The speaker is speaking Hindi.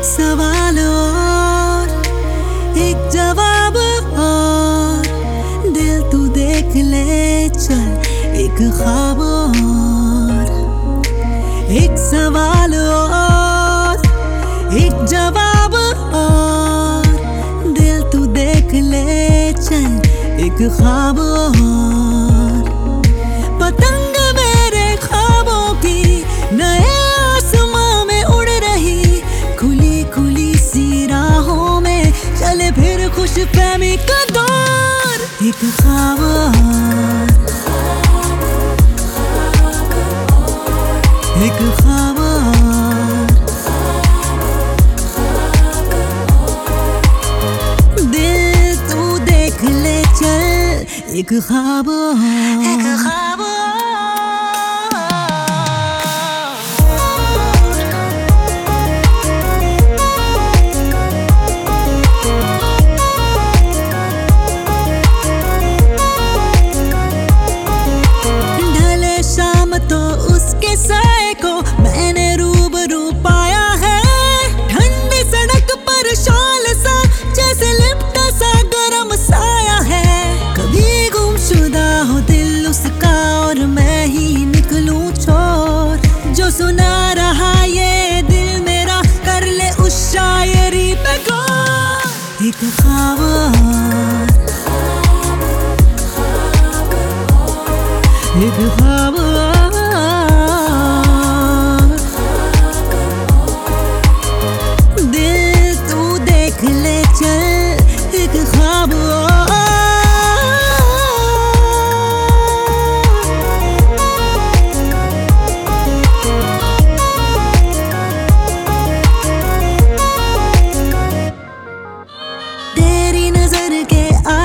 सवाल और एक जवाब और दिल तू देख ले चल एक ख्वाब और एक सवाल और एक जवाब और दिल तू देख ले चल एक ख्वाब और पतंग मेरे ख्वाबों की नए आसमां में उड़ रही खुली खुली सी राहों में चले फिर खुश फहमी का दौर एक ख्वाब और एक ख्वाब और दिल तू देख ले चल एक ख्वाब और एक ख्वाब और तो उसके साए को मैंने रूबरू पाया है। ठंडी सड़क पर शॉल सा जैसे लिपटा सा गरम साया है। कभी गुमशुदा हो दिल उसका और मैं ही निकलूं छोर। जो सुना रहा ये दिल मेरा कर ले उस शायरी पे गौर। एक ख्वाब और एक ख्वाब दिल तू देख ले चल एक ख्वाब तेरी नजर के